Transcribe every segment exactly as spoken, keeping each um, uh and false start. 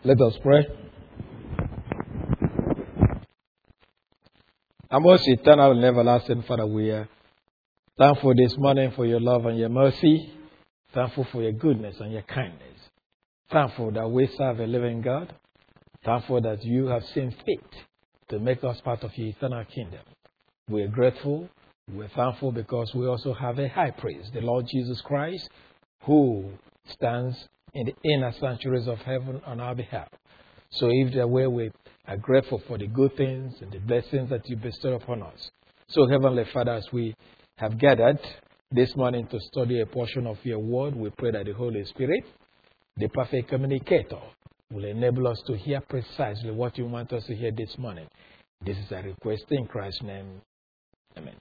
Let us pray. Our most eternal and everlasting Father, we are thankful this morning for your love and your mercy. Thankful for your goodness and your kindness. Thankful that we serve a living God. Thankful that you have seen fit to make us part of your eternal kingdom. We are grateful. We are thankful because we also have a high priest, the Lord Jesus Christ, who stands in the inner sanctuaries of heaven on our behalf. So if there were, we are grateful for the good things and the blessings that you bestow upon us. So Heavenly Father, as we have gathered this morning to study a portion of your word, we pray that the Holy Spirit, the perfect communicator, will enable us to hear precisely what you want us to hear this morning. This is a request in Christ's name. Amen.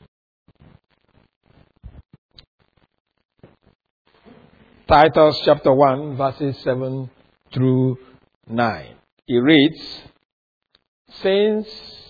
Titus chapter one, verses seven through nine. It reads, "Since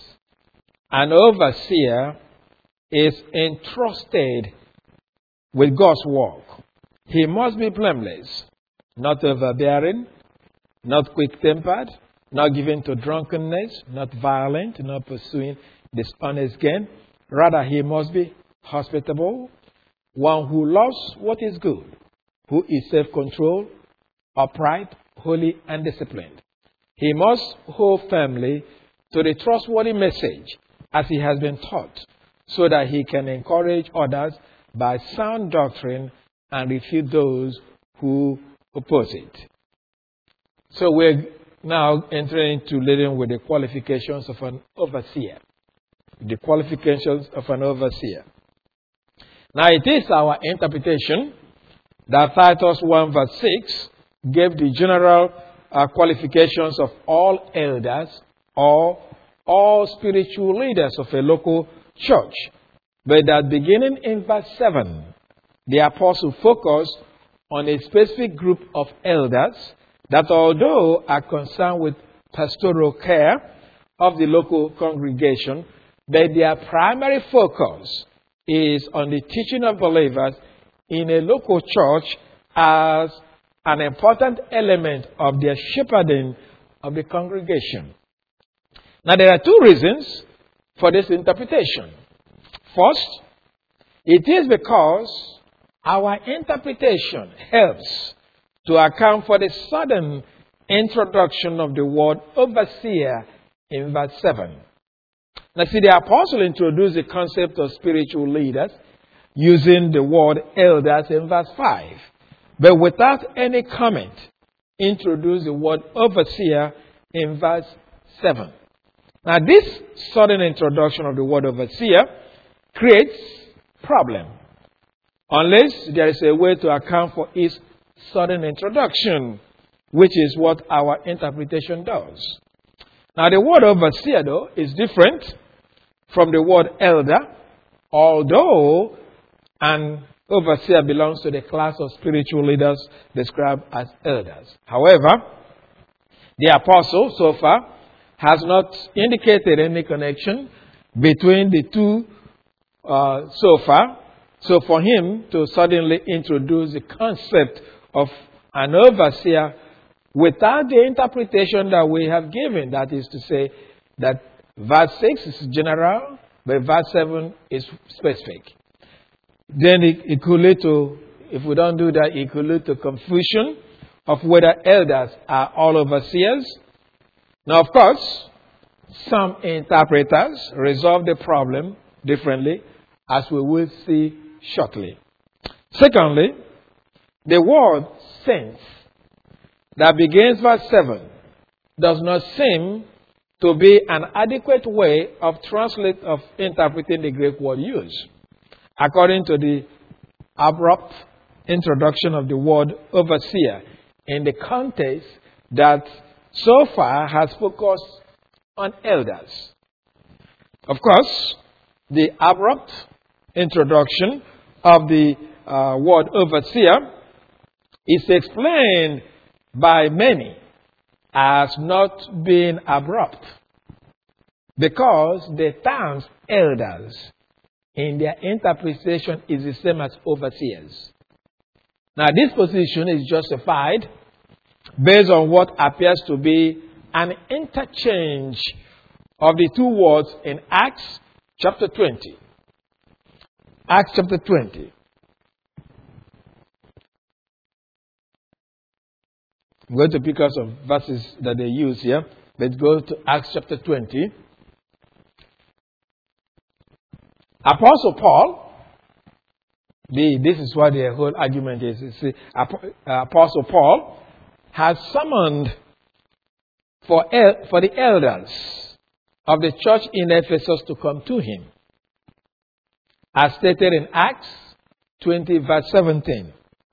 an overseer is entrusted with God's work, he must be blameless, not overbearing, not quick-tempered, not given to drunkenness, not violent, not pursuing dishonest gain. Rather, he must be hospitable, one who loves what is good, who is self-controlled, upright, holy, and disciplined. He must hold firmly to the trustworthy message as he has been taught, so that he can encourage others by sound doctrine and refute those who oppose it." So we're now entering into leading with the qualifications of an overseer. The qualifications of an overseer. Now it is our interpretation that Titus one verse six gave the general uh, qualifications of all elders or all spiritual leaders of a local church. But that beginning in verse seven, the apostle focused on a specific group of elders that, although are concerned with pastoral care of the local congregation, but their primary focus is on the teaching of believers in a local church as an important element of their shepherding of the congregation. Now, there are two reasons for this interpretation. First, it is because our interpretation helps to account for the sudden introduction of the word overseer in verse seven. Now, see, the apostle introduced the concept of spiritual leaders using the word elders in verse five, but without any comment, introduced the word overseer in verse seven. Now, this sudden introduction of the word overseer creates problem, unless there is a way to account for its sudden introduction, which is what our interpretation does. Now, the word overseer, though, is different from the word elder, although an overseer belongs to the class of spiritual leaders described as elders. However, the apostle so far has not indicated any connection between the two uh, so far. So for him to suddenly introduce the concept of an overseer without the interpretation that we have given, that is to say that verse six is general, but verse seven is specific, then it, it could lead to, if we don't do that, it could lead to confusion of whether elders are all overseers. Now, of course, some interpreters resolve the problem differently, as we will see shortly. Secondly, the word saints that begins verse seven does not seem to be an adequate way of translate of interpreting the Greek word used, according to the abrupt introduction of the word overseer in the context that so far has focused on elders. Of course, the abrupt introduction of the uh, word overseer is explained by many as not being abrupt, because the terms elders in their interpretation is the same as overseers. Now, this position is justified based on what appears to be an interchange of the two words in Acts chapter twenty. Acts chapter twenty. I'm going to pick up some verses that they use here. Let's go to Acts chapter twenty. Apostle Paul, the, this is what the whole argument is. It's the, Apostle Paul has summoned for, el, for the elders of the church in Ephesus to come to him, as stated in Acts twenty, verse seventeen.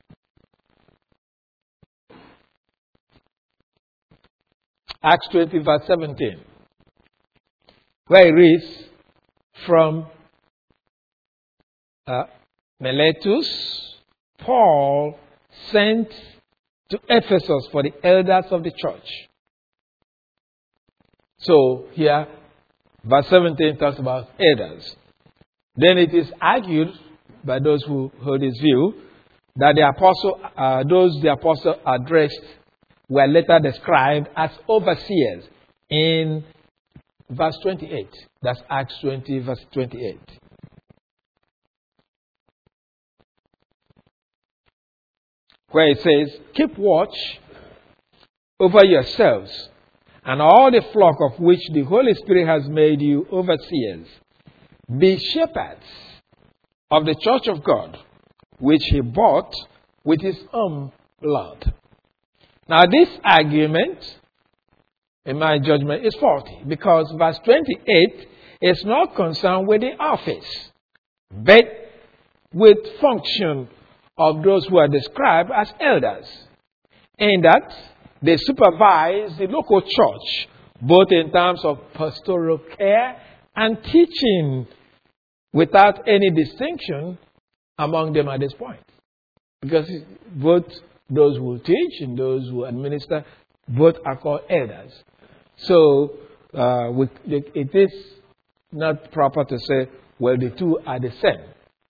Acts twenty, verse seventeen, where it reads, from uh, Miletus, Paul sent to Ephesus for the elders of the church. So here, verse seventeen talks about elders. Then it is argued by those who hold this view that the apostle, uh, those the apostle addressed were later described as overseers in verse twenty-eight. That's Acts twenty, verse twenty-eight. Where it says, keep watch over yourselves and all the flock of which the Holy Spirit has made you overseers. Be shepherds of the church of God, which he bought with his own blood. Now this argument, in my judgment, is faulty, because verse twenty-eight is not concerned with the office, but with function of those who are described as elders, in that they supervise the local church, both in terms of pastoral care and teaching, without any distinction among them at this point. Because both those who teach and those who administer, both are called elders. So uh, with, it is not proper to say, well, the two are the same,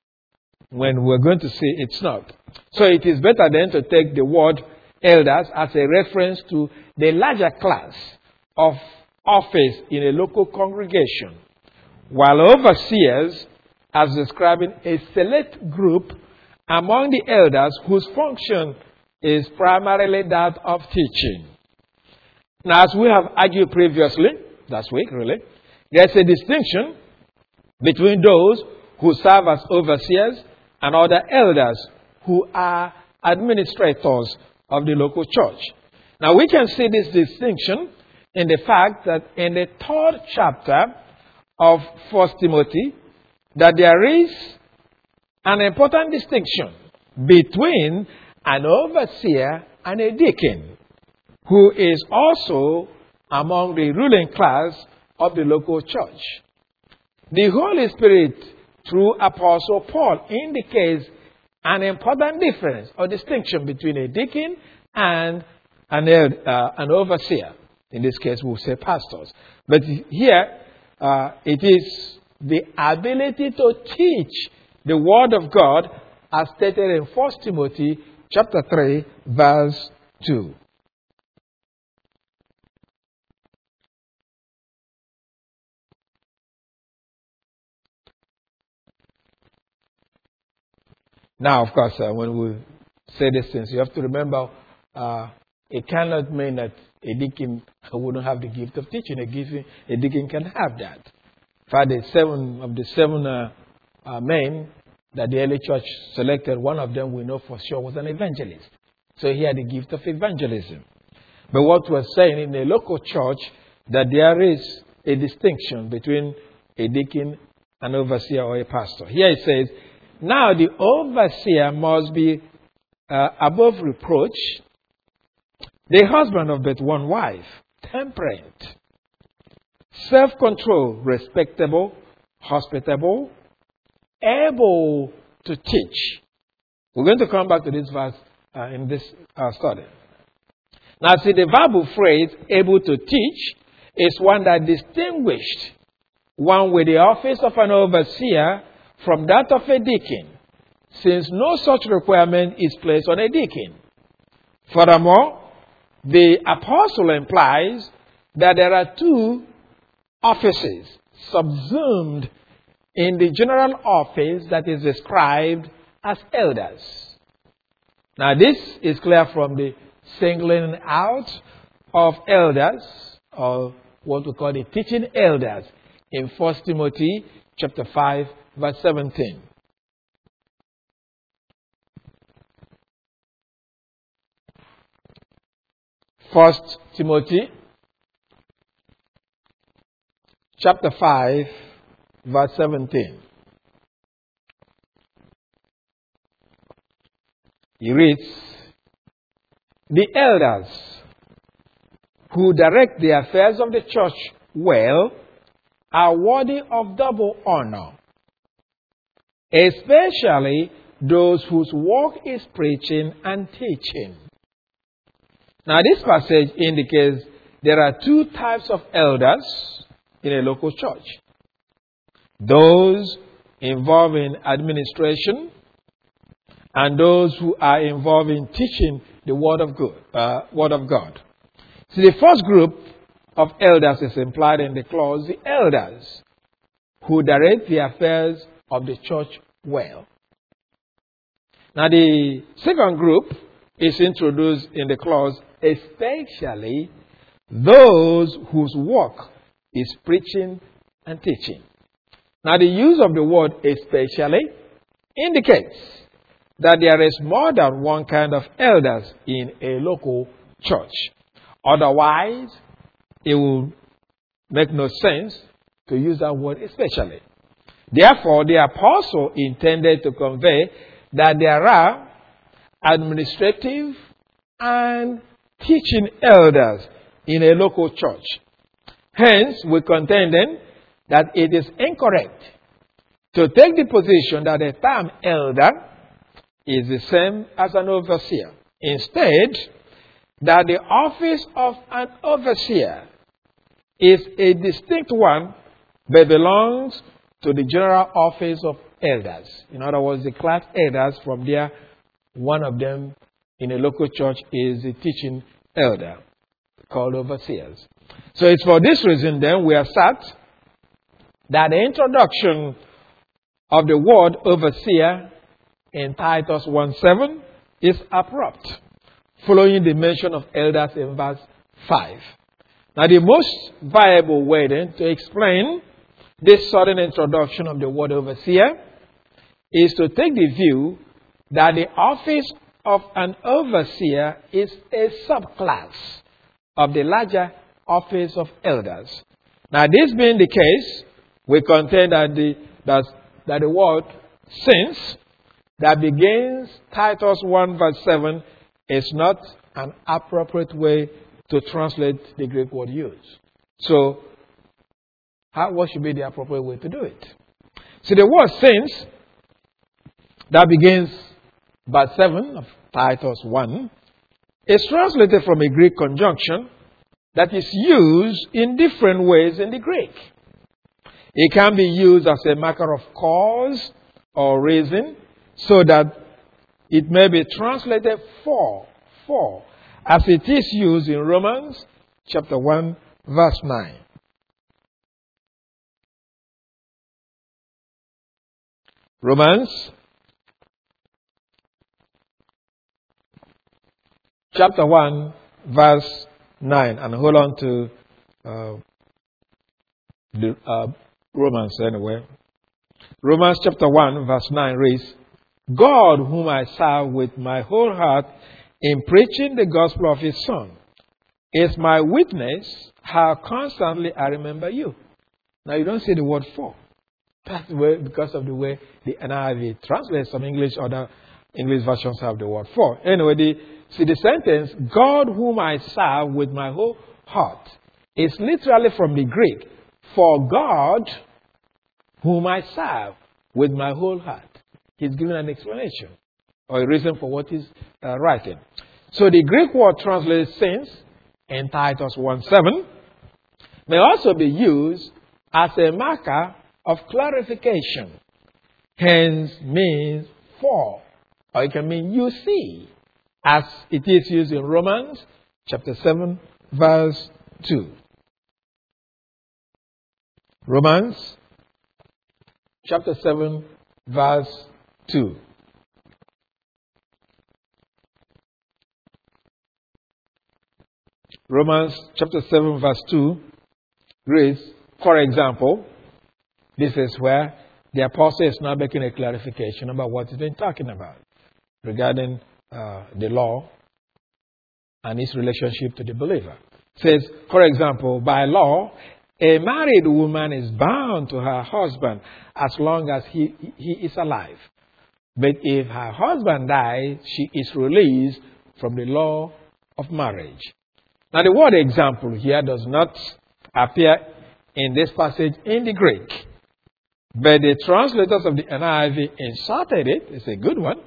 when we're going to see it's not. So it is better then to take the word elders as a reference to the larger class of office in a local congregation, while overseers as describing a select group among the elders whose function is primarily that of teaching. Now, as we have argued previously, last week really, there's a distinction between those who serve as overseers and other elders who are administrators of the local church. Now, we can see this distinction in the fact that in the third chapter of First Timothy, that there is an important distinction between an overseer and a deacon, who is also among the ruling class of the local church. The Holy Spirit, through Apostle Paul, indicates an important difference or distinction between a deacon and an, uh, an overseer. In this case, we'll say pastors. But here, uh, it is the ability to teach the Word of God, as stated in First Timothy chapter three, verse two. Now, of course, uh, when we say these things, you have to remember uh, it cannot mean that a deacon wouldn't have the gift of teaching. A, gift, a deacon can have that. In fact, the seven of the seven uh, uh, men that the early church selected, one of them we know for sure was an evangelist. So he had the gift of evangelism. But what we're saying in a local church, that there is a distinction between a deacon, an overseer, or a pastor. Here it says, now the overseer must be uh, above reproach, the husband of but one wife, temperate, self-control, respectable, hospitable, able to teach. We're going to come back to this verse uh, in this uh, study. Now, see, the verbal phrase, able to teach, is one that distinguished one with the office of an overseer from that of a deacon, since no such requirement is placed on a deacon. Furthermore, the apostle implies that there are two offices subsumed in the general office that is described as elders. Now, this is clear from the singling out of elders, or what we call the teaching elders, in First Timothy chapter five, verse seventeen. First Timothy chapter five, verse seventeen. He reads, "The elders who direct the affairs of the church well are worthy of double honor, especially those whose work is preaching and teaching." Now, this passage indicates there are two types of elders in a local church. Those involved in administration and those who are involved in teaching the Word of God. Uh, Word of God. So the first group of elders is implied in the clause, the elders who direct the affairs of the church well. Now, the second group is introduced in the clause, especially those whose work is preaching and teaching. Now, the use of the word especially indicates that there is more than one kind of elders in a local church. Otherwise, it will make no sense to use that word especially. Therefore, the apostle intended to convey that there are administrative and teaching elders in a local church. Hence, we contend then that it is incorrect to take the position that the term elder is the same as an overseer. Instead, that the office of an overseer is a distinct one but belongs to the general office of elders. In other words, the class elders, from there, one of them in a local church is the teaching elder, called overseers. So it's for this reason then we assert that the introduction of the word overseer in Titus one seven is abrupt, following the mention of elders in verse five. Now, the most viable way then to explain this sudden introduction of the word overseer is to take the view that the office of an overseer is a subclass of the larger office of elders. Now, this being the case, we contend that the, that, that the word since that begins Titus one verse seven is not an appropriate way to translate the Greek word used. So, how, what should be the appropriate way to do it? So, the word since that begins verse seven of Titus one is translated from a Greek conjunction that is used in different ways in the Greek. It can be used as a marker of cause or reason, so that it may be translated for, for, as it is used in Romans chapter one, verse nine. Romans chapter one, verse nine. And hold on to uh, the, uh, Romans anyway. Romans chapter one, verse nine reads, "God, whom I serve with my whole heart in preaching the gospel of his Son, is my witness how constantly I remember you." Now, you don't see the word for. That's the way, because of the way the N I V translates. Some English, other English versions have the word for. Anyway, the, see the sentence, "God, whom I serve with my whole heart," is literally from the Greek, "For God, whom I serve with my whole heart." He's given an explanation or a reason for what he's uh, writing. So the Greek word translated since in Titus one seven may also be used as a marker of clarification. Hence means for, or it can mean you see, as it is used in Romans chapter seven, verse two. Romans chapter seven, verse two. Romans chapter seven, verse two reads, for example, this is where the apostle is now making a clarification about what he's been talking about regarding uh, the law and its relationship to the believer. It says, for example, by law, a married woman is bound to her husband as long as he, he is alive. But if her husband dies, she is released from the law of marriage. Now, the word example here does not appear in this passage in the Greek, but the translators of the N I V inserted it. It's a good one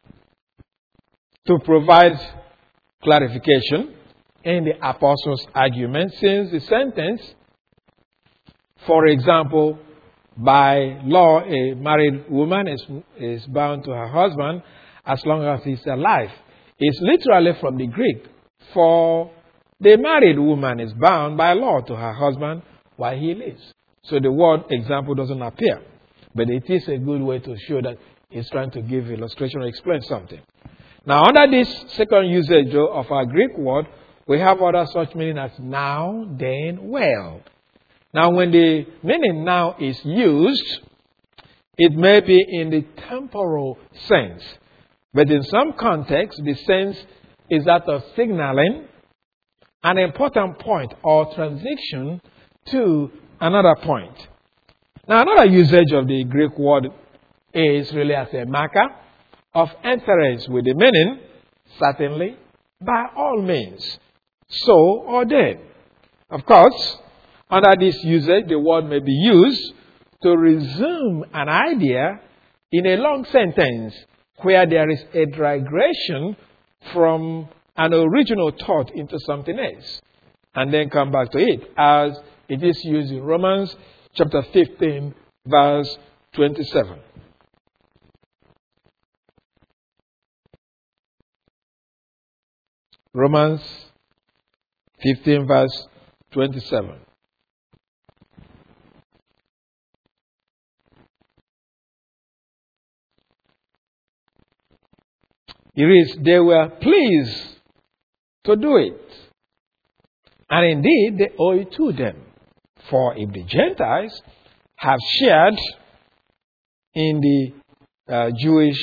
to provide clarification in the apostle's argument, since the sentence, for example, by law, a married woman is, is bound to her husband as long as he's alive, is literally from the Greek. For the married woman is bound by law to her husband while he lives. So the word example doesn't appear. But it is a good way to show that it's trying to give illustration or explain something. Now, under this second usage of our Greek word, we have other such meaning as now, then, well. Now, when the meaning now is used, it may be in the temporal sense. But in some contexts, the sense is that of signaling an important point or transition to another point. Now, another usage of the Greek word is really as a marker of enterance with the meaning, certainly, by all means, so or then. Of course, under this usage, the word may be used to resume an idea in a long sentence where there is a digression from an original thought into something else, and then come back to it, as it is used in Romans chapter fifteen, verse twenty-seven. Romans fifteen, verse twenty-seven. It reads, they were pleased to do it, and indeed they owe it to them. For if the Gentiles have shared in the uh, Jewish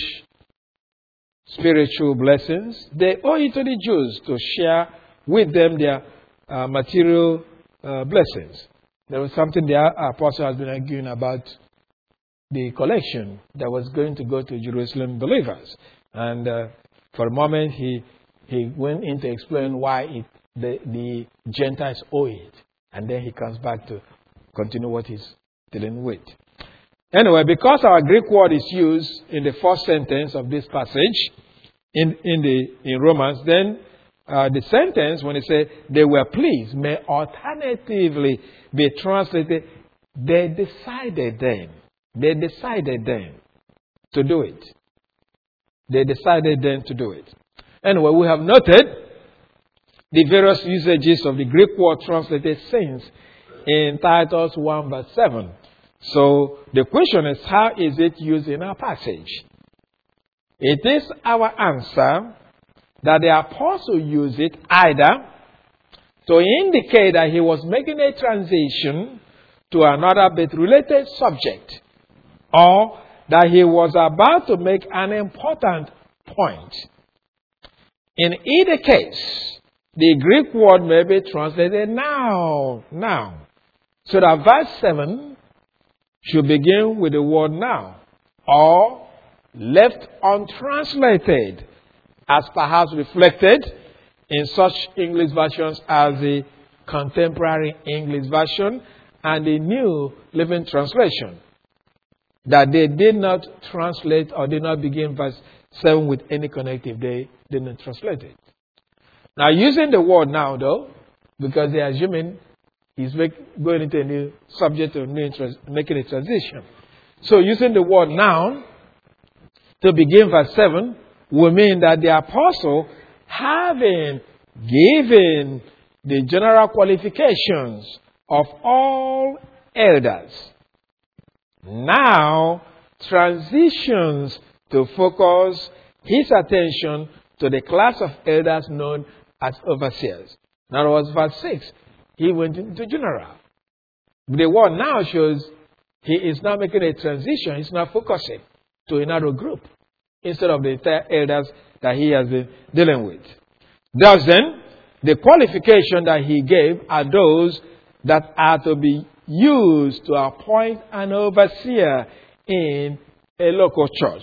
spiritual blessings, they owe it to the Jews to share with them their uh, material uh, blessings. There was something the apostle has been arguing about, the collection that was going to go to Jerusalem believers. And uh, for a moment, he he went in to explain why it, the, the Gentiles owe it. And then he comes back to continue what he's dealing with. Anyway, because our Greek word is used in the first sentence of this passage in, in, the, in Romans, then uh, the sentence, when it says they were pleased, may alternatively be translated, they decided then. They decided then to do it. They decided then to do it. Anyway, we have noted the various usages of the Greek word translated since in Titus one verse seven. So the question is, how is it used in our passage? It is our answer that the apostle used it either to indicate that he was making a transition to another but related subject, or that he was about to make an important point. In either case, the Greek word may be translated now, now. So that verse seven should begin with the word now, or left untranslated, as perhaps reflected in such English versions as the Contemporary English Version and the New Living Translation, that they did not translate or did not begin verse seven with any connective. They didn't translate it. Now, using the word now, though, because they're assuming he's make, going into a new subject or new trans, making a transition. So, using the word now to begin verse seven will mean that the apostle, having giving the general qualifications of all elders, now transitions to focus his attention to the class of elders known as overseers. In other words, verse six, he went into general. The word now shows he is now making a transition. He's now focusing to another group instead of the entire elders that he has been dealing with. Thus then, the qualification that he gave are those that are to be used to appoint an overseer in a local church.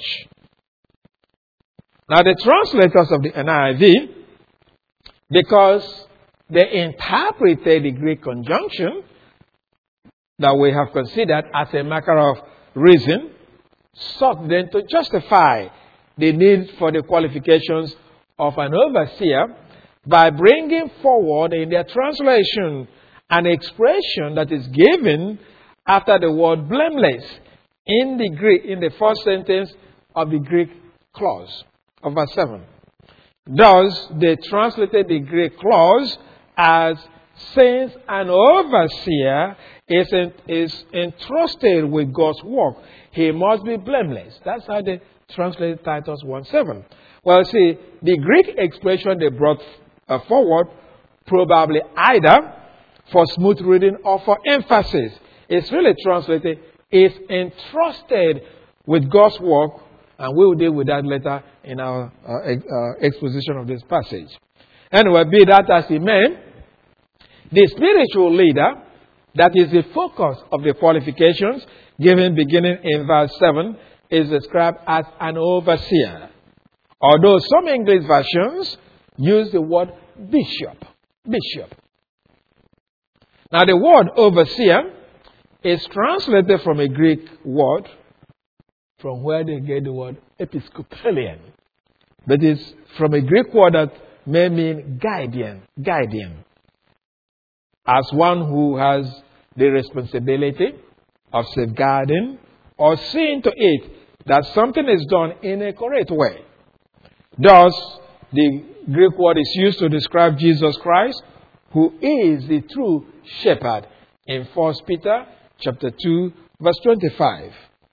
Now, the translators of the N I V, because they interpreted the Greek conjunction that we have considered as a matter of reason, sought then to justify the need for the qualifications of an overseer by bringing forward in their translation an expression that is given after the word blameless in the Greek, in the first sentence of the Greek clause of verse seven. Thus, they translated the Greek clause as, since an overseer is, in, is entrusted with God's work, he must be blameless. That's how they translated Titus one seven. Well, see, the Greek expression they brought uh, forward, probably either for smooth reading or for emphasis, it's really translated, is entrusted with God's work, and we will deal with that later in our uh, ex- uh, exposition of this passage. Anyway, be that as it may, the spiritual leader, that is the focus of the qualifications given beginning in verse seven, is described as an overseer. Although some English versions use the word bishop. Bishop. Now, the word overseer is translated from a Greek word from where they get the word episcopalian. That is from a Greek word that may mean guardian, guardian. As one who has the responsibility of safeguarding or seeing to it that something is done in a correct way. Thus, the Greek word is used to describe Jesus Christ, who is the true shepherd, in First Peter chapter two, verse twenty-five.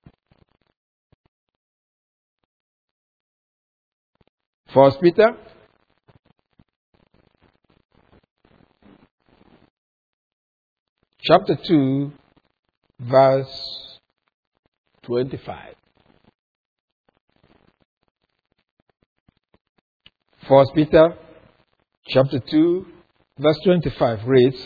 First Peter chapter two, verse twenty-five. First Peter chapter two, verse twenty-five reads,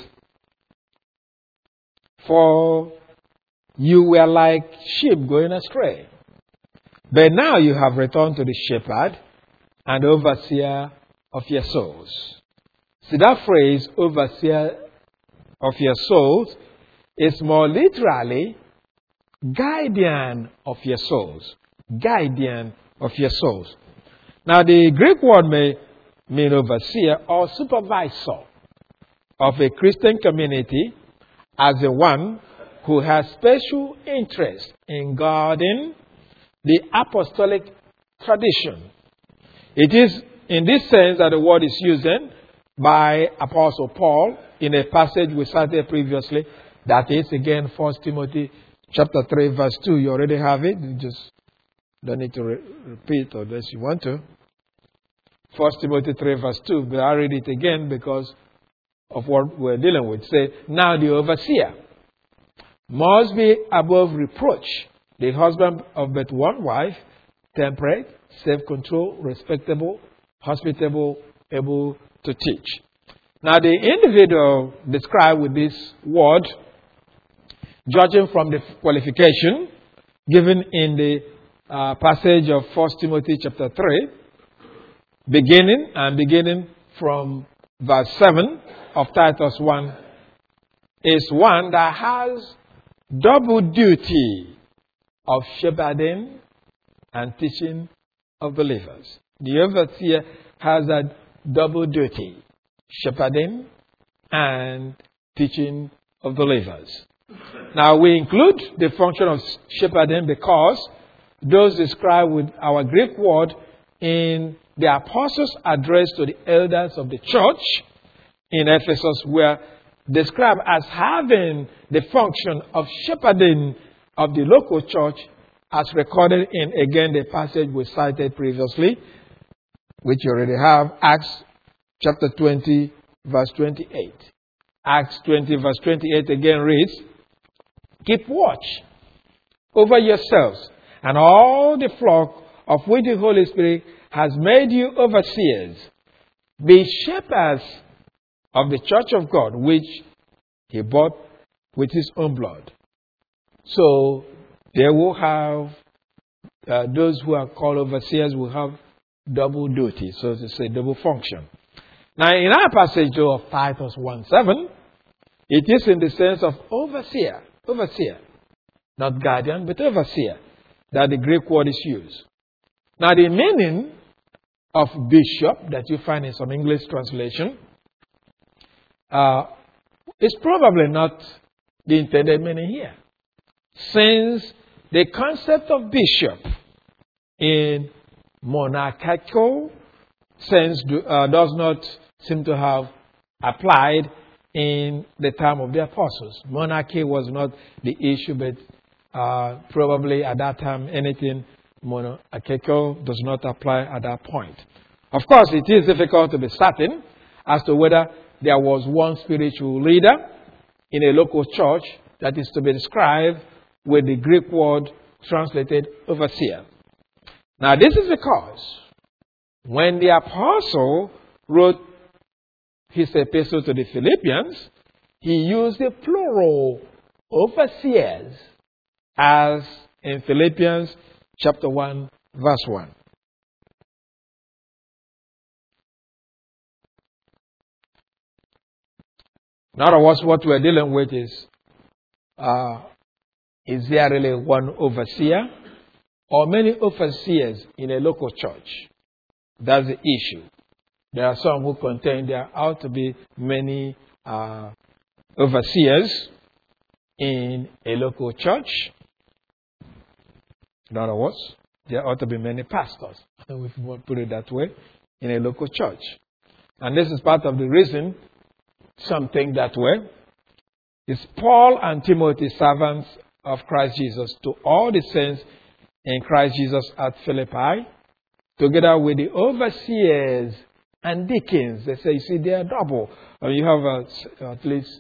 "For you were like sheep going astray, but now you have returned to the shepherd and overseer of your souls." See, that phrase, overseer of your souls, is more literally guardian of your souls. Guardian of your souls. Now, the Greek word may mean overseer or supervisor of a Christian community as the one who has special interest in guarding the apostolic tradition. It is in this sense that the word is used then by Apostle Paul in a passage we cited previously. That is, again, First Timothy chapter three, verse two. You already have it. You just don't need to re- repeat unless you want to. First Timothy three, verse two. But I read it again because of what we're dealing with. Say, now the overseer must be above reproach, the husband of but one wife, temperate, self-control, respectable, hospitable, able to teach. Now, the individual described with this word, judging from the qualification given in the uh, passage of First Timothy chapter three, beginning and beginning from verse seven of Titus one, is one that has double duty of shepherding and teaching of believers. The overseer has a double duty, shepherding and teaching of believers. Now, we include the function of shepherding because those described with our Greek word in the apostles' address to the elders of the church in Ephesus were described as having the function of shepherding of the local church, as recorded in, again, the passage we cited previously, which you already have, Acts chapter twenty, verse twenty-eight. Acts twenty, verse twenty-eight again reads, "Keep watch over yourselves and all the flock of which the Holy Spirit has made you overseers. Be shepherds of the church of God, which he bought with his own blood." So they will have, uh, those who are called overseers will have double duty, so to say, double function. Now, in our passage though, of Titus one seven, it is in the sense of overseer, overseer, not guardian, but overseer, that the Greek word is used. Now, the meaning of bishop that you find in some English translation uh, is probably not the intended meaning here, since the concept of bishop in monarchical sense do, uh, does not seem to have applied in the time of the apostles. Monarchy was not the issue, but uh, probably at that time anything monarchical does not apply at that point. Of course, it is difficult to be certain as to whether there was one spiritual leader in a local church that is to be described with the Greek word translated overseer. Now, this is because when the apostle wrote his epistle to the Philippians, he used the plural overseers, as in Philippians chapter one, verse one. In other words, what we're dealing with is, uh, is there really one overseer or many overseers in a local church? That's the issue. There are some who contend there ought to be many uh, overseers in a local church. In other words, there ought to be many pastors, if we want to put it that way, in a local church. And this is part of the reason some think that way. It's Paul and Timothy, servants of Christ Jesus, to all the saints in Christ Jesus at Philippi, together with the overseers and deacons. They say, you see, they are double. Uh, you have uh, at least,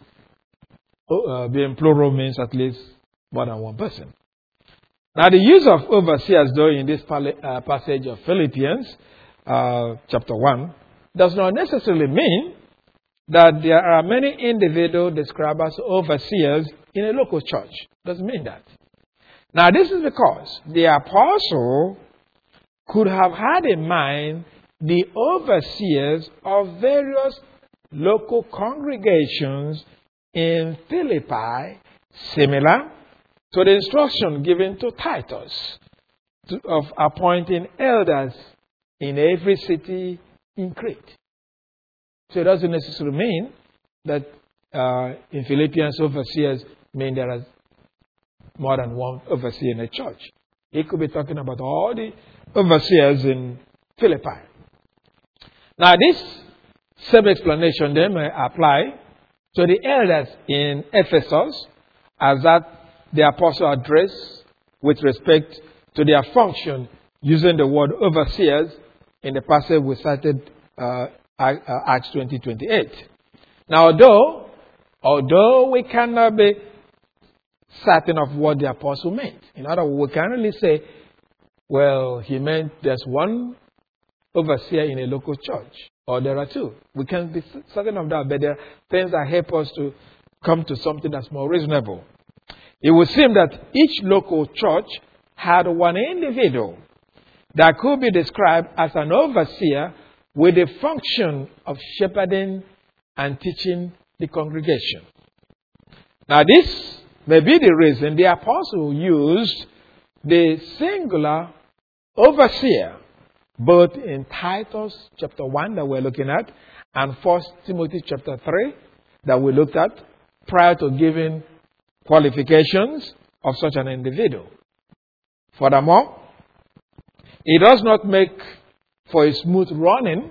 uh, being plural means at least more than one person. Now, the use of overseers, though, in this uh, passage of Philippians, uh, chapter one, does not necessarily mean that there are many individuals described as overseers in a local church. Doesn't mean that. Now, this is because the apostle could have had in mind the overseers of various local congregations in Philippi, similar to the instruction given to Titus to, of appointing elders in every city in Crete. So it doesn't necessarily mean that uh, in Philippians overseers mean there are more than one overseer in a church. He could be talking about all the overseers in Philippi. Now, this same explanation then may apply to the elders in Ephesus, as that the apostle addressed with respect to their function using the word overseers in the passage we cited, uh, Acts twenty twenty-eight. Now, although, although we cannot be certain of what the apostle meant, in other words, we can only say, well, he meant there's one overseer in a local church, or there are two. We can be certain of that, but there are things that help us to come to something that's more reasonable. It would seem that each local church had one individual that could be described as an overseer with the function of shepherding and teaching the congregation. Now, this may be the reason the apostle used the singular overseer both in Titus chapter one that we're looking at and First Timothy chapter three that we looked at prior to giving qualifications of such an individual. Furthermore, it does not make for a smooth running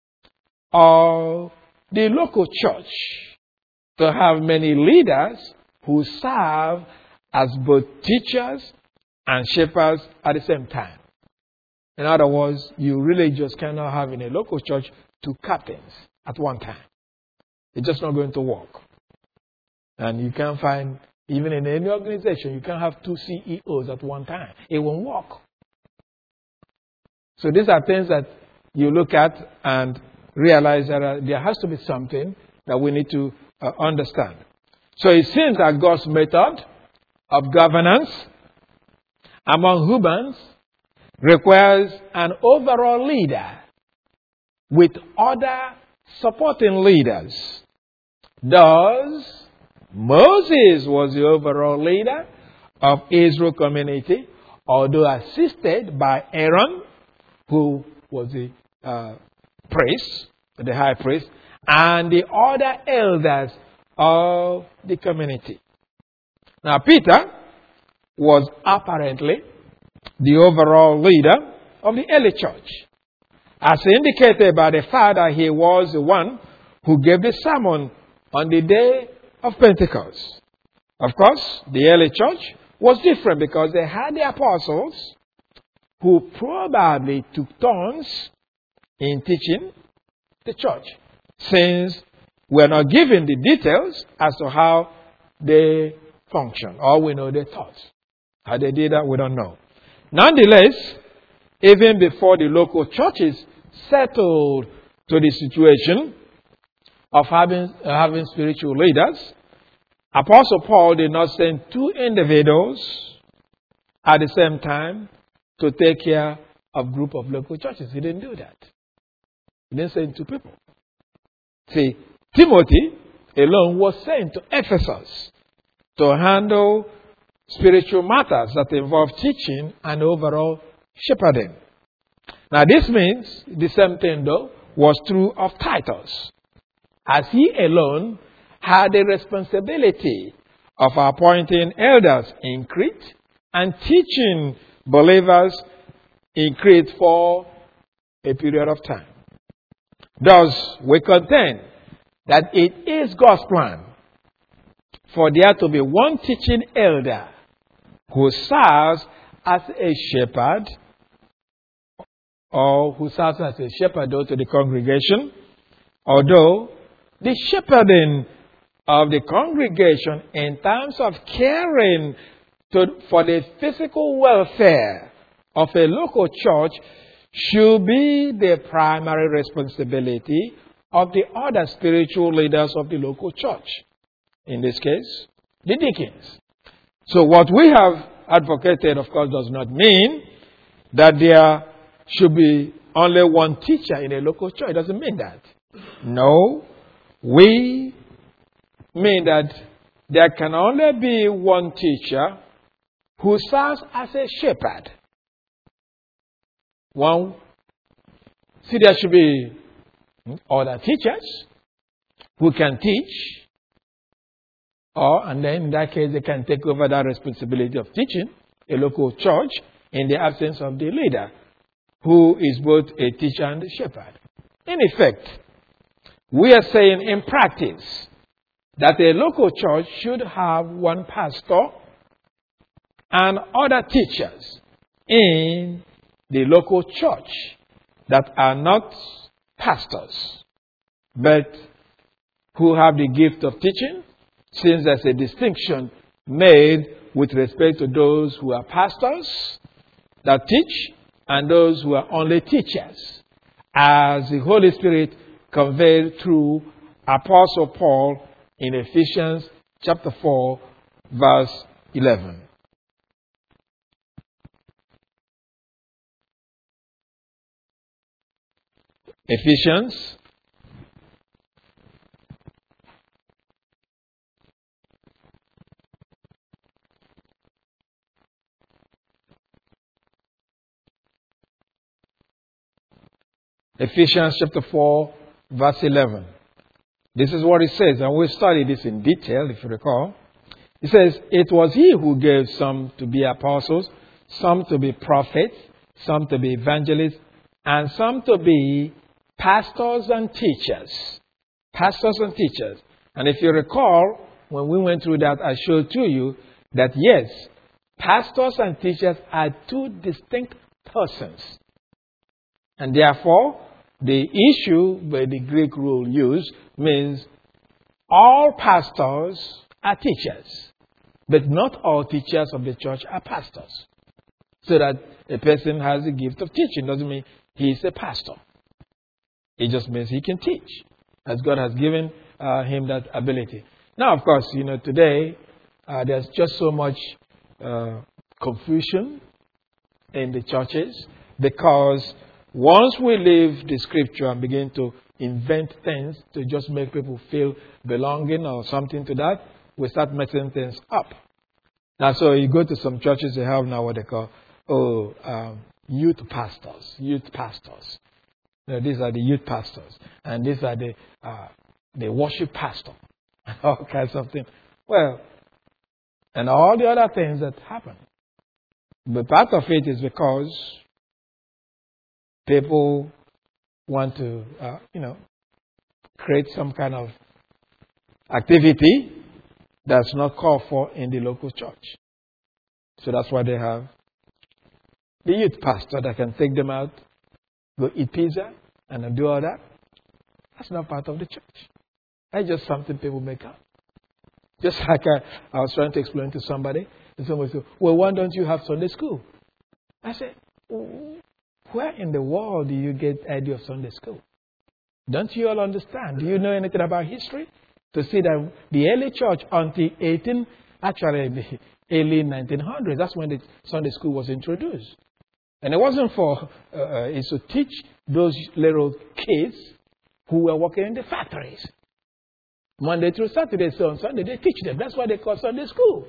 of the local church to have many leaders who serve as both teachers and shepherds at the same time. In other words, you really just cannot have in a local church two captains at one time. It's just not going to work. And you can't find, even in any organization, you can't have two C E Os at one time. It won't work. So these are things that you look at and realize that uh, there has to be something that we need to uh, understand. So it seems that God's method of governance among humans requires an overall leader with other supporting leaders. Thus, Moses was the overall leader of Israel community, although assisted by Aaron, who was the uh, priest, the high priest, and the other elders of the community. Now, Peter was apparently the overall leader of the early church. As indicated by the fact that he was the one who gave the sermon on the day of Pentecost. Of course, the early church was different because they had the apostles who probably took turns in teaching the church, since we're not given the details as to how they function. All we know they taught. How they did that, we don't know. Nonetheless, even before the local churches settled to the situation of having, uh, having spiritual leaders, Apostle Paul did not send two individuals at the same time to take care of a group of local churches. He didn't do that. He didn't send two people. See, Timothy alone was sent to Ephesus to handle spiritual matters that involve teaching and overall shepherding. Now, this means the same thing, though, was true of Titus, as he alone had the responsibility of appointing elders in Crete and teaching believers in Crete for a period of time. Thus, we contend that it is God's plan for there to be one teaching elder who serves as a shepherd, or who serves as a shepherd to the congregation, although the shepherding of the congregation in terms of caring to, for the physical welfare of a local church should be the primary responsibility of the other spiritual leaders of the local church. In this case, the deacons. So what we have advocated, of course, does not mean that there should be only one teacher in a local church. It doesn't mean that. No, we mean that there can only be one teacher who serves as a shepherd. One, see, there should be other teachers who can teach, or, and then in that case, they can take over that responsibility of teaching a local church in the absence of the leader, who is both a teacher and a shepherd. In effect, we are saying in practice that a local church should have one pastor and other teachers in the local church that are not pastors, but who have the gift of teaching, since there's a distinction made with respect to those who are pastors that teach and those who are only teachers, as the Holy Spirit conveyed through Apostle Paul in Ephesians chapter four, verse eleven. Ephesians Ephesians chapter four, verse eleven. This is what it says, and we'll study this in detail, if you recall. It says, "It was he who gave some to be apostles, some to be prophets, some to be evangelists, and some to be pastors and teachers. Pastors and teachers. And if you recall, when we went through that, I showed to you that yes, pastors and teachers are two distinct persons. And therefore, the issue by the Greek rule used means all pastors are teachers, but not all teachers of the church are pastors. So that a person has the gift of teaching doesn't mean he is a pastor. It just means he can teach, as God has given uh, him that ability. Now, of course, you know, today uh, there's just so much uh, confusion in the churches, because once we leave the scripture and begin to invent things to just make people feel belonging or something to that, we start messing things up. Now, so you go to some churches, they have now what they call, oh, um, youth pastors, youth pastors. You know, these are the youth pastors, and these are the uh, the worship pastor, all kinds of things. Well, and all the other things that happen. But part of it is because people want to, uh, you know, create some kind of activity that's not called for in the local church. So that's why they have the youth pastor that can take them out, go eat pizza, and then do all that. That's not part of the church. That's just something people make up. Just like I, I was trying to explain to somebody, and somebody said, well, why don't you have Sunday school? I said, where in the world do you get the idea of Sunday school? Don't you all understand? Do you know anything about history? To see that the early church until eighteen, actually the early nineteen hundreds, that's when the Sunday school was introduced. And it wasn't for, uh, it's to teach those little kids who were working in the factories. Monday through Saturday, so on Sunday they teach them. That's why they call Sunday school.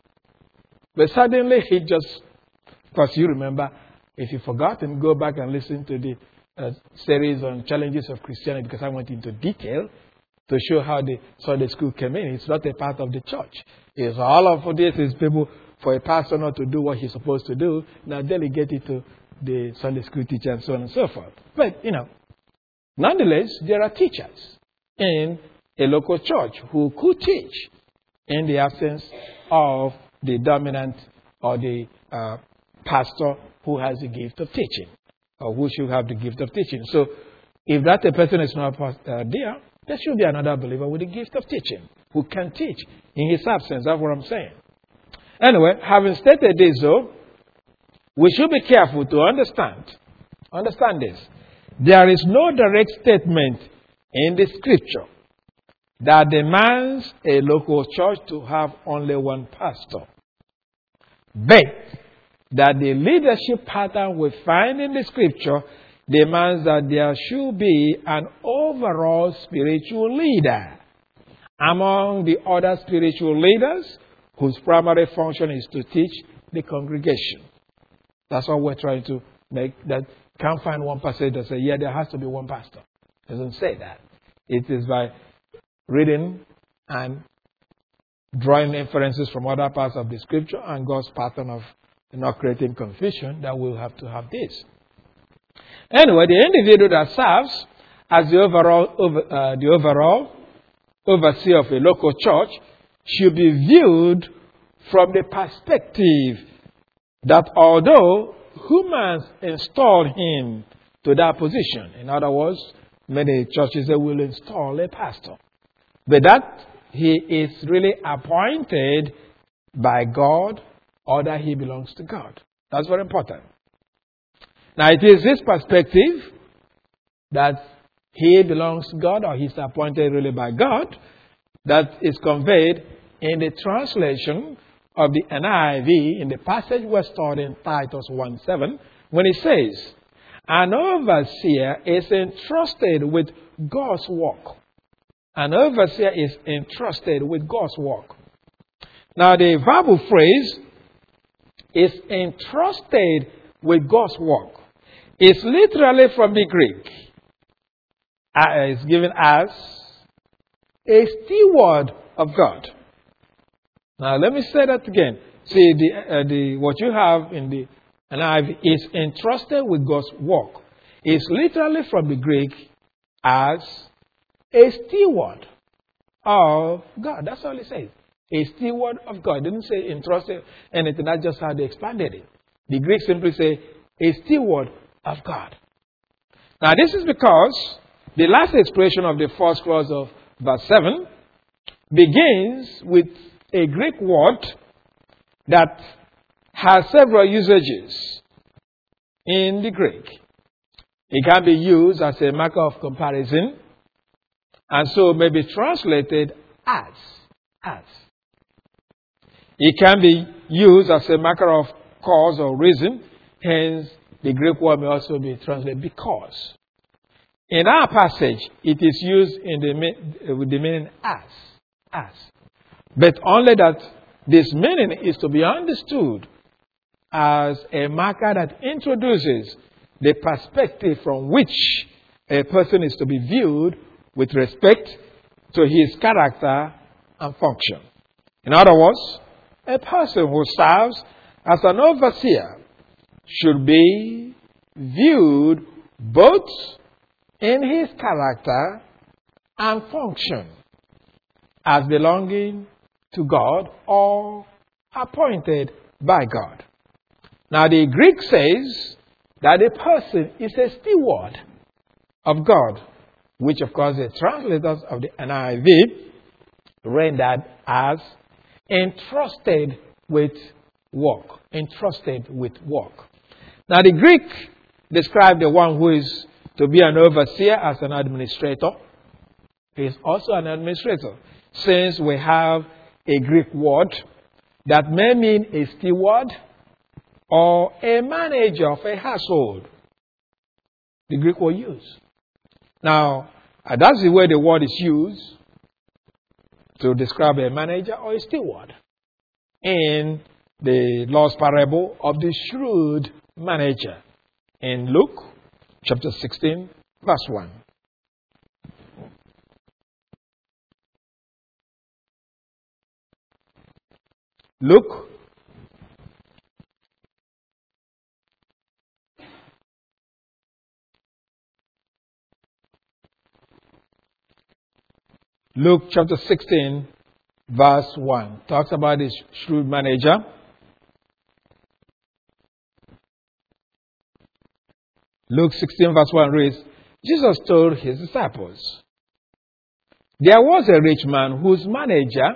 But suddenly it just, of course you remember, if you've forgotten, go back and listen to the uh, series on challenges of Christianity, because I went into detail to show how the Sunday school came in. It's not a part of the church. It's all of this is people, for a pastor not to do what he's supposed to do, now delegate it to the Sunday school teacher and so on and so forth. But, you know, nonetheless, there are teachers in a local church who could teach in the absence of the dominant or the uh, pastor who has the gift of teaching, or who should have the gift of teaching. So, if that a person is not uh, there, there should be another believer with the gift of teaching who can teach in his absence. That's what I'm saying. Anyway, having stated this, though, we should be careful to understand. Understand this. There is no direct statement in the scripture that demands a local church to have only one pastor. But that the leadership pattern we find in the scripture demands that there should be an overall spiritual leader among the other spiritual leaders whose primary function is to teach the congregation. That's what we're trying to make. That can't find one passage that says, yeah, there has to be one pastor. It doesn't say that. It is by reading and drawing inferences from other parts of the scripture and God's pattern of not creating confusion that we'll have to have this. Anyway, the individual that serves as the overall, over, uh, the overall overseer of a local church should be viewed from the perspective that although humans installed him to that position, in other words, many churches they will install a pastor, but that he is really appointed by God or that he belongs to God. That's very important. Now, it is this perspective that he belongs to God or he's appointed really by God that is conveyed in the translation of the N I V in the passage we're studying, Titus one seven, when it says, an overseer is entrusted with God's work. An overseer is entrusted with God's work. Now, the verbal phrase is entrusted with God's work. It's literally from the Greek. Uh, it's given as a steward of God. Now, let me say that again. See, the, uh, the what you have in the N I V is entrusted with God's work. is literally from the Greek as a steward of God. That's all it says. A steward of God. It didn't say entrusted anything. That's just how they expanded it. The Greek simply say a steward of God. Now this is because the last expression of the first clause of verse seven begins with a Greek word that has several usages in the Greek. It can be used as a marker of comparison, and so may be translated as. As. It can be used as a marker of cause or reason, hence the Greek word may also be translated because. In our passage, it is used in the, with the meaning as. As. But only that this meaning is to be understood as a marker that introduces the perspective from which a person is to be viewed with respect to his character and function. In other words, a person who serves as an overseer should be viewed both in his character and function as belonging to God or appointed by God. Now the Greek says that a person is a steward of God, which of course the translators of the N I V rendered as entrusted with work. Entrusted with work. Now the Greek described the one who is to be an overseer as an administrator. He is also an administrator, since we have a Greek word that may mean a steward or a manager of a household. The Greek word used. Now, uh, that's the way the word is used to describe a manager or a steward in the Lord's parable of the shrewd manager in Luke chapter sixteen, verse one. Luke Luke chapter sixteen, verse one, talks about this shrewd manager. Luke sixteen, verse one reads, Jesus told his disciples, there was a rich man whose manager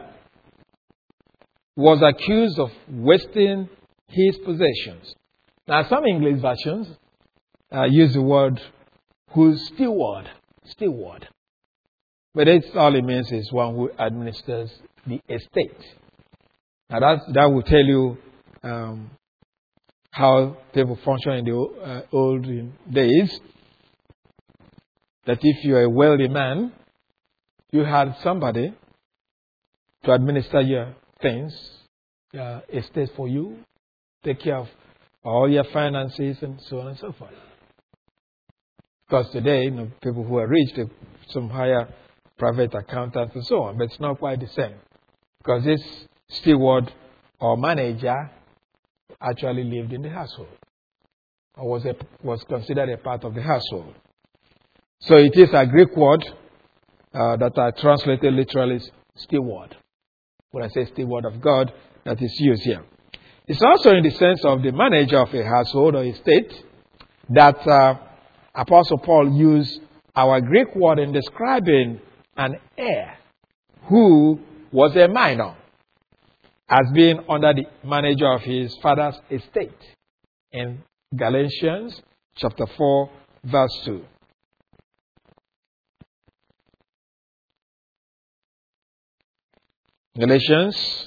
was accused of wasting his possessions. Now, some English versions uh, use the word whose steward, steward. But that's all it means is one who administers the estate. Now that, that will tell you um, how people function in the uh, old days. That if you're a wealthy man, you had somebody to administer your things, your estate for you, take care of all your finances and so on and so forth. Because today, you know, people who are rich, they some hire private accountants and so on, but it's not quite the same. Because this steward or manager actually lived in the household, or was a, was considered a part of the household. So it is a Greek word uh, that I translated literally steward. When I say steward of God, that is used here. It's also in the sense of the manager of a household or estate that uh, Apostle Paul used our Greek word in describing an heir who was a minor as being under the manager of his father's estate in Galatians chapter four, verse two. Galatians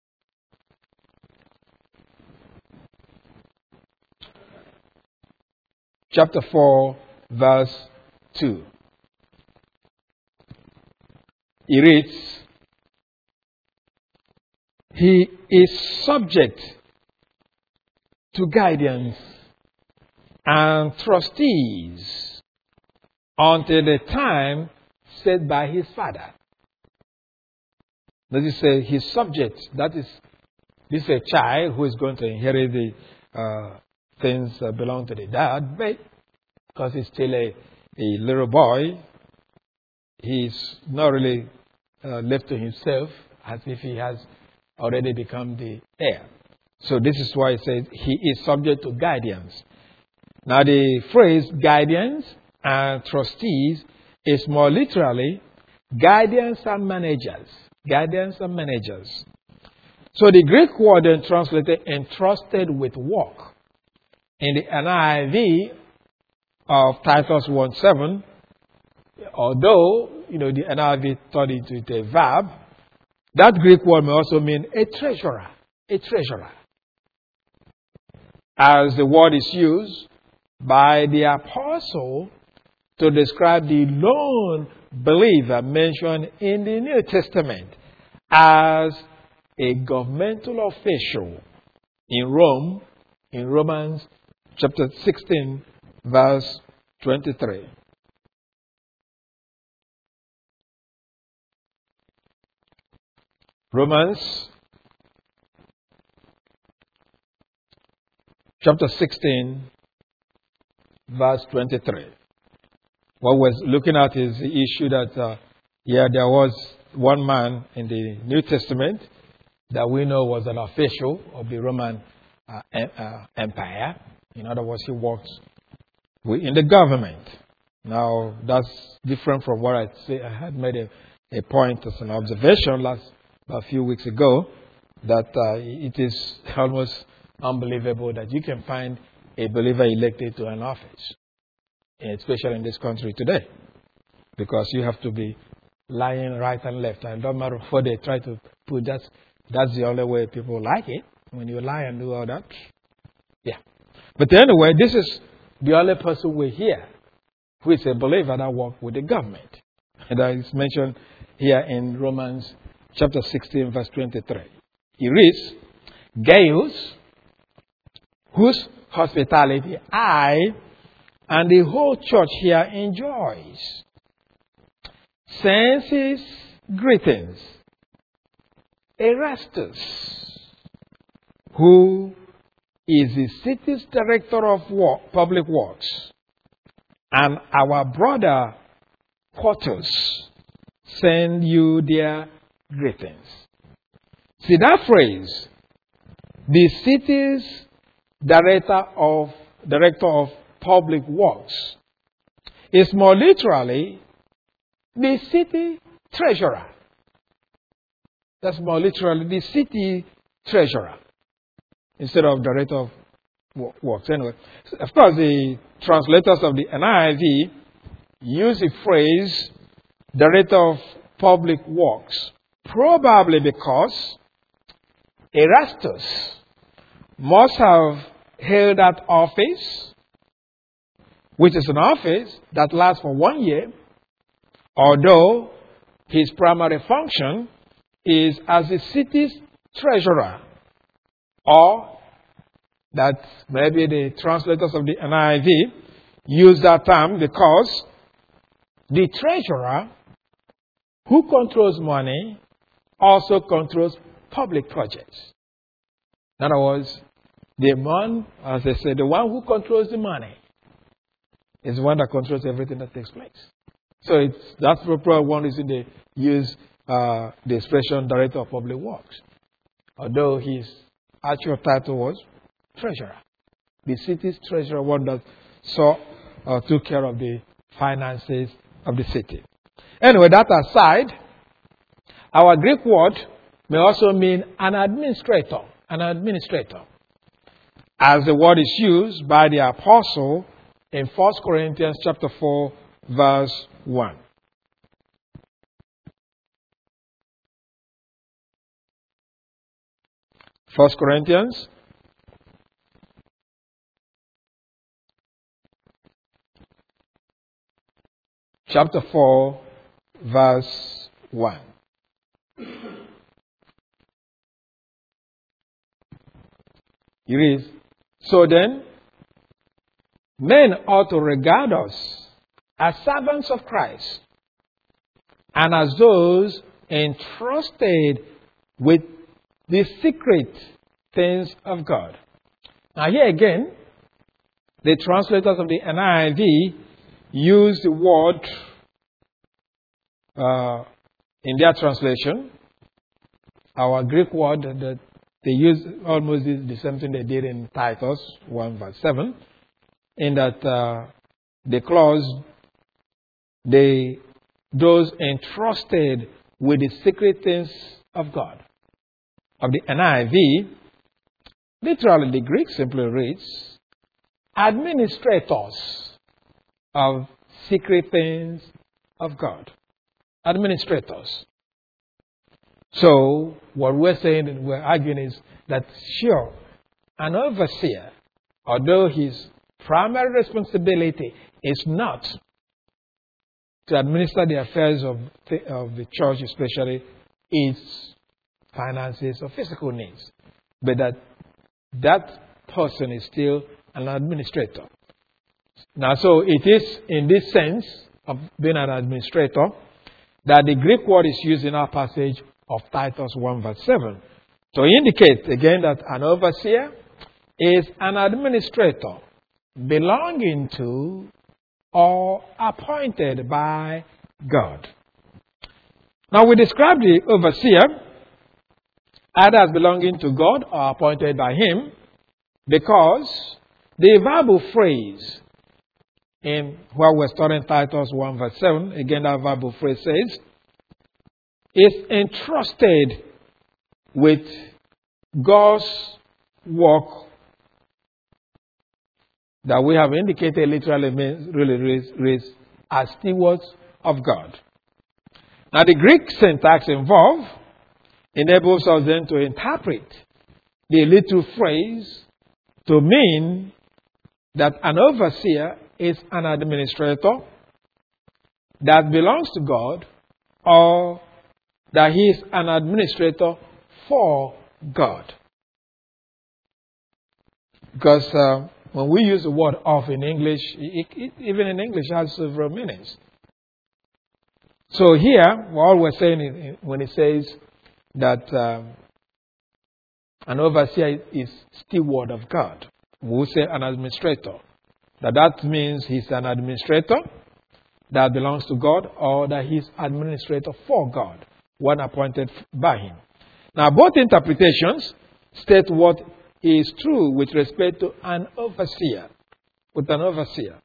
chapter four, verse two. He reads, he is subject to guardians and trustees until the time set by his father. That is, say he's subject. That is, this is a child who is going to inherit the uh, things that belong to the dad, but because he's still a, a little boy. He's not really uh, left to himself as if he has already become the heir. So this is why it says he is subject to guardians. Now the phrase guardians and trustees is more literally guardians and managers. Guardians and managers. So the Greek word then translated entrusted with work. In the N I V of Titus one seven, although, you know, the N I V turned it into a verb, that Greek word may also mean a treasurer. A treasurer. As the word is used by the apostle to describe the lone believer mentioned in the New Testament as a governmental official in Rome, in Romans chapter sixteen, verse twenty-three. Romans chapter sixteen, verse twenty-three. What we're looking at is the issue that, uh, yeah, there was one man in the New Testament that we know was an official of the Roman uh, uh, Empire. In other words, he worked in the government. Now, that's different from what I say. I had made a, a point as an observation last a few weeks ago that uh, it is almost unbelievable that you can find a believer elected to an office, especially in this country today, because you have to be lying right and left. And it doesn't matter what they try to put, that's, that's the only way people like it. When you lie and do all that. Yeah. But anyway, this is the only person we hear who is a believer that works with the government. And that is mentioned here in Romans chapter sixteen, verse twenty-three. He reads, Gaius, whose hospitality I and the whole church here enjoys, sends his greetings. Erastus, who is the city's director of work, public works, and our brother Quartus, send you their greetings. See that phrase, the city's director of director of public works, is more literally the city treasurer. That's more literally the city treasurer instead of director of works. Anyway, of course, the translators of the N I V use the phrase director of public works, probably because Erastus must have held that office, which is an office that lasts for one year, although his primary function is as the city's treasurer. Or that maybe the translators of the N I V use that term because the treasurer who controls money also controls public projects. In other words, the man, as I said, the one who controls the money is the one that controls everything that takes place. So it's, that's probably one reason they use uh, the expression director of public works. Although his actual title was treasurer. The city's treasurer, one that saw uh, took care of the finances of the city. Anyway, that aside, our Greek word may also mean an administrator. An administrator. As the word is used by the apostle in First Corinthians chapter four, verse one. First Corinthians chapter four, verse one. It reads, so then, men ought to regard us as servants of Christ and as those entrusted with the secret things of God. Now here again, the translators of the N I V use the word uh, in their translation, our Greek word that they use almost the same thing they did in Titus one verse seven, in that uh, the clause, they, those entrusted with the secret things of God. Of the N I V, literally the Greek simply reads, administrators of secret things of God. Administrators. So, what we're saying and we're arguing is that, sure, an overseer, although his primary responsibility is not to administer the affairs of the, of the church, especially its finances or physical needs, but that that person is still an administrator. Now, so it is in this sense of being an administrator that the Greek word is used in our passage of Titus one verse seven to indicate again that an overseer is an administrator belonging to or appointed by God. Now we describe the overseer either as belonging to God or appointed by Him because the verbal phrase in where we're studying Titus one verse seven, again that verbal phrase says, is entrusted with God's work that we have indicated literally means really reads, reads as stewards of God. Now the Greek syntax involved enables us then to interpret the little phrase to mean that an overseer is an administrator that belongs to God or that he is an administrator for God. Because uh, when we use the word of in English, it, it, even in English it has several meanings. So here, all we're saying is, when it says that um, an overseer is steward of God, we will say an administrator. That that means he's an administrator that belongs to God or that he's administrator for God, one appointed by Him. Now, both interpretations state what is true with respect to an overseer. With an overseer.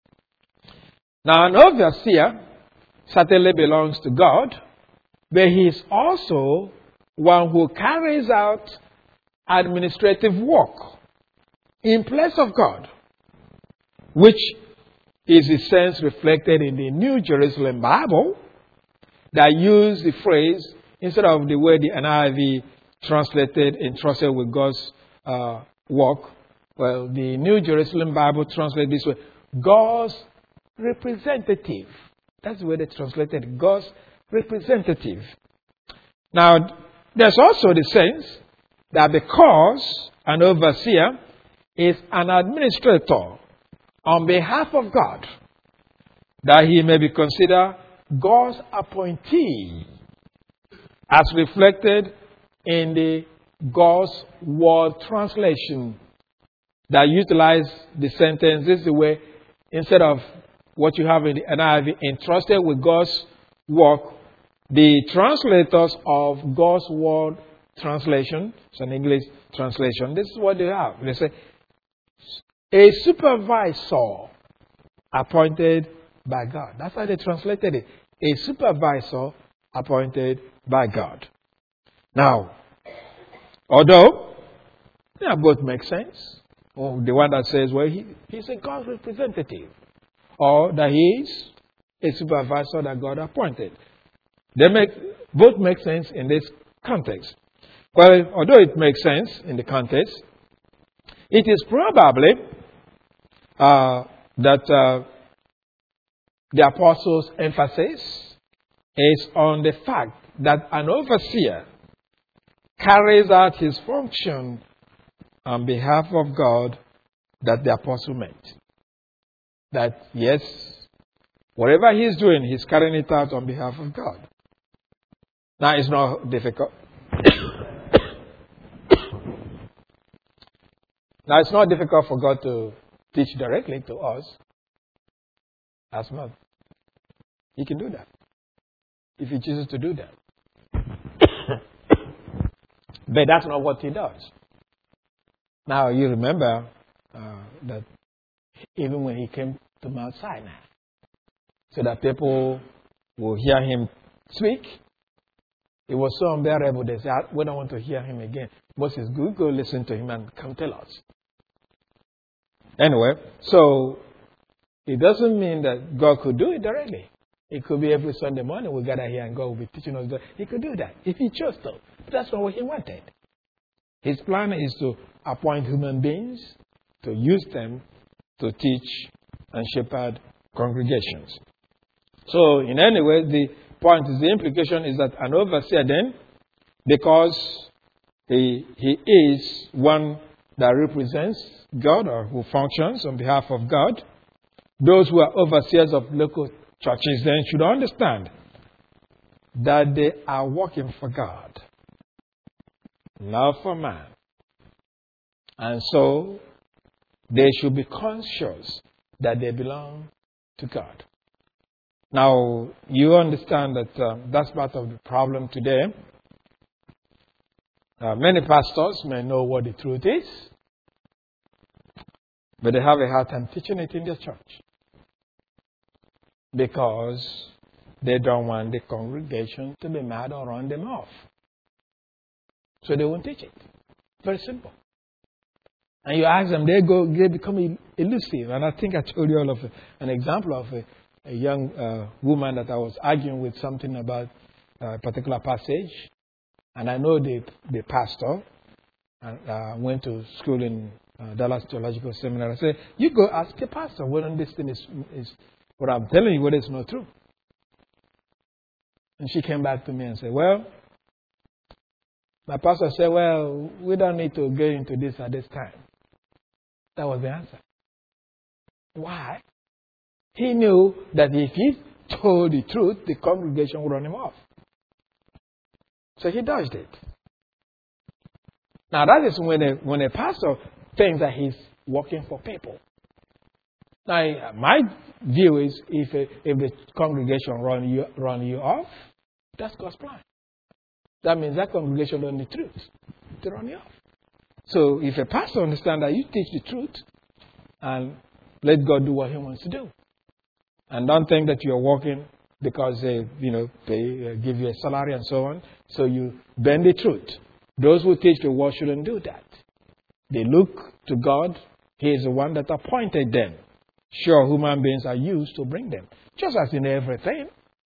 Now, an overseer certainly belongs to God, but he is also one who carries out administrative work in place of God, which is the sense reflected in the New Jerusalem Bible that use the phrase, instead of the way the N I V translated, entrusted with God's uh, work, well, the New Jerusalem Bible translated this way, God's representative. That's the way they translated it, God's representative. Now, there's also the sense that because an overseer is an administrator on behalf of God, that he may be considered God's appointee, as reflected in the God's Word translation that utilize the sentence this way, instead of what you have in the N I V, entrusted with God's work, the translators of God's Word translation, it's an English translation, this is what they have. They say, a supervisor appointed by God. That's how they translated it. A supervisor appointed by God. Now, although they both make sense, or the one that says, well, he, he's a God's representative, or that he is a supervisor that God appointed. They make both make sense in this context. Well, although it makes sense in the context, it is probably uh, that uh, the apostles' emphasis is on the fact that an overseer carries out his function on behalf of God that the apostle meant. That, yes, whatever he's doing, he's carrying it out on behalf of God. Now, it's not difficult. Now, it's not difficult for God to teach directly to us as well. He can do that if he chooses to do that. But that's not what he does. Now, you remember uh, that even when he came to Mount Sinai, so that people will hear him speak, it was so unbearable. They said, we don't want to hear him again. Moses, go, go listen to him and come tell us. Anyway, so it doesn't mean that God could do it directly. It could be every Sunday morning we gather here and God will be teaching us. He could do that if he chose to. But that's not what he wanted. His plan is to appoint human beings, to use them to teach and shepherd congregations. So, in any way, the point is, the implication is that an overseer then, because he, he is one that represents God or who functions on behalf of God, those who are overseers of local churches then should understand that they are working for God, not for man. And so they should be conscious that they belong to God. Now, you understand that uh, that's part of the problem today. Uh, many pastors may know what the truth is, but they have a hard time teaching it in their church because they don't want the congregation to be mad or run them off. So they won't teach it. Very simple. And you ask them, they go, they become elusive. And I think I told you all of an example of a, a young uh, woman that I was arguing with something about a particular passage. And I know the the pastor. And uh, went to school in uh, Dallas Theological Seminary. I said, you go ask the pastor whether this thing is, is what I'm telling you, whether it's not true. And she came back to me and said, well, my pastor said, well, we don't need to get into this at this time. That was the answer. Why? He knew that if he told the truth, the congregation would run him off. So he dodged it. Now that is when a, when a pastor thinks that he's working for people. Now my view is if a, if the congregation run you run you off, that's God's plan. That means that congregation don't need truth to run you off. So if a pastor understands that you teach the truth and let God do what he wants to do. And don't think that you're working because they, you know, pay, uh, give you a salary and so on. So you bend the truth. Those who teach the word shouldn't do that. They look to God. He is the one that appointed them. Sure, human beings are used to bring them. Just as in everything.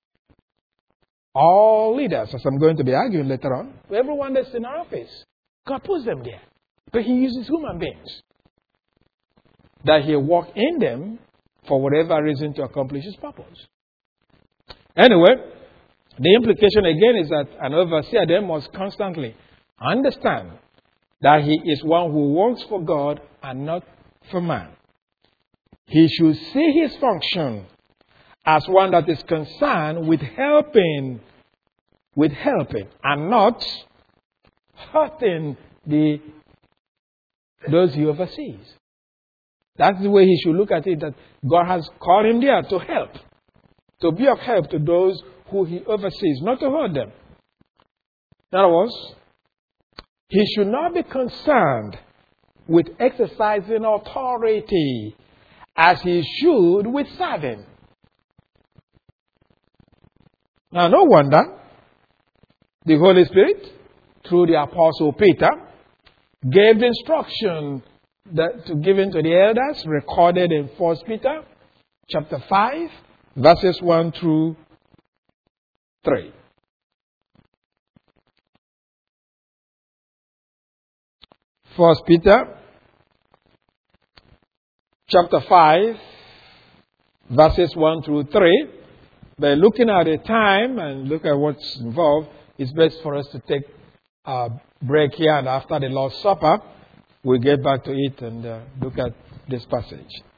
All leaders, as I'm going to be arguing later on, everyone that's in our office, God puts them there. But he uses human beings. That he works in them for whatever reason to accomplish his purpose. Anyway, the implication again is that an overseer then must constantly understand that he is one who works for God and not for man. He should see his function as one that is concerned with helping, with helping, and not hurting the those he oversees. That's the way he should look at it, that God has called him there to help, to be of help to those who he oversees, not to hurt them. In other words, he should not be concerned with exercising authority as he should with serving. Now, no wonder the Holy Spirit, through the Apostle Peter, gave instruction that to given to the elders, recorded in First Peter chapter five, verses one through three. First Peter chapter five, verses one through three. By looking at the time and look at what's involved, it's best for us to take a break here, and after the Lord's Supper, we'll get back to it and uh, look at this passage.